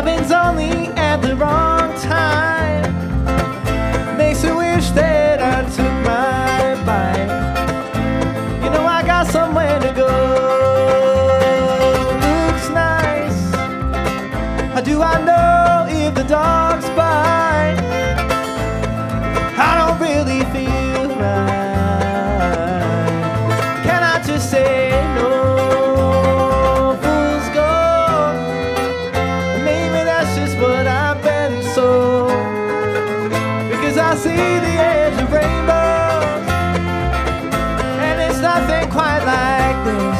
Happens only at the wrong time. Makes me wish that I took my bite. You know I got somewhere to go. Looks nice. How do I know if the dogs bite? I don't really feel right. Can I just say no? Fool's gold. Maybe that's just what I've been sold. Because I see the edge of rainbows, and it's nothing quite like this.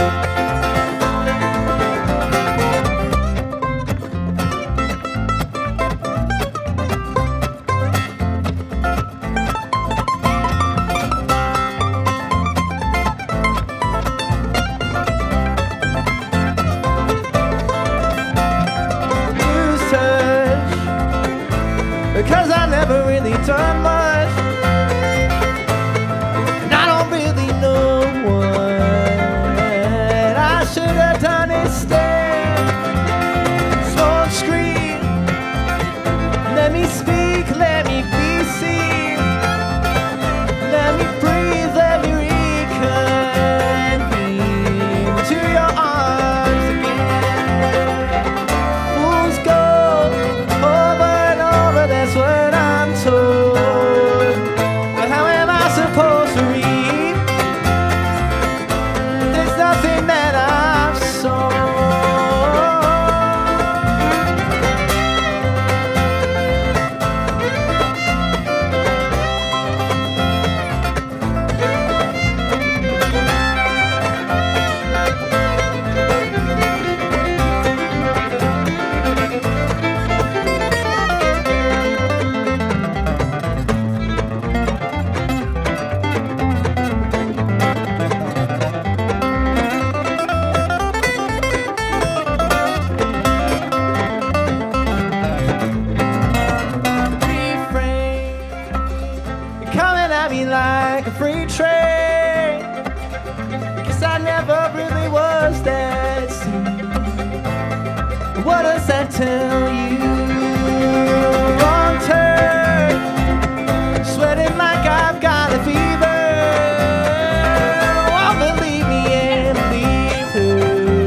Lose touch, because I never really done much, and I don't really know what I should have done instead. Smoke screen, let me speak, let me be seen, let me breathe, let me reconvene to your arms again. Fool's gold, over and over, that's what I'm told. But how am I supposed to read? There's nothing that I've sold. Refrain, you're coming at me like a freight train. Guess I never really was that sane. What does that tell you? Wrong turn, sweating like I've got a fever. Oh, believe me and believe her.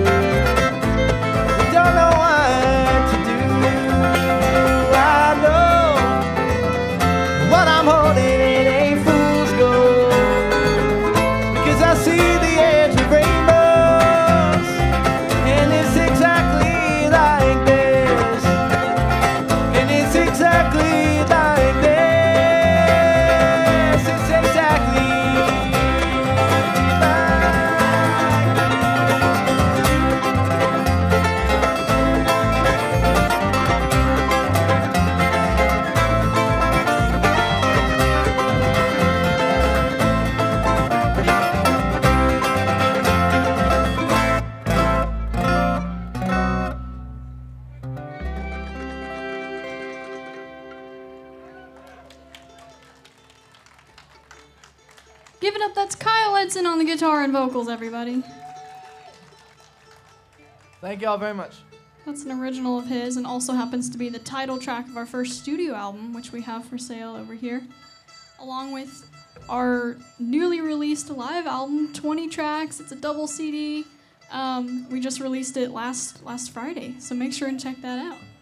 Don't know what to do. I know what I'm holding, it ain't fool's gold. Because I see the edge of rainbows, and it's exactly like this. And it's exactly like this. It's exactly Give it up, that's Kyle Edson on the guitar and vocals, everybody. Thank y'all very much. That's an original of his and also happens to be the title track of our first studio album, which we have for sale over here, along with our newly released live album, 20 tracks. It's a double CD. We just released it last Friday, so make sure and check that out.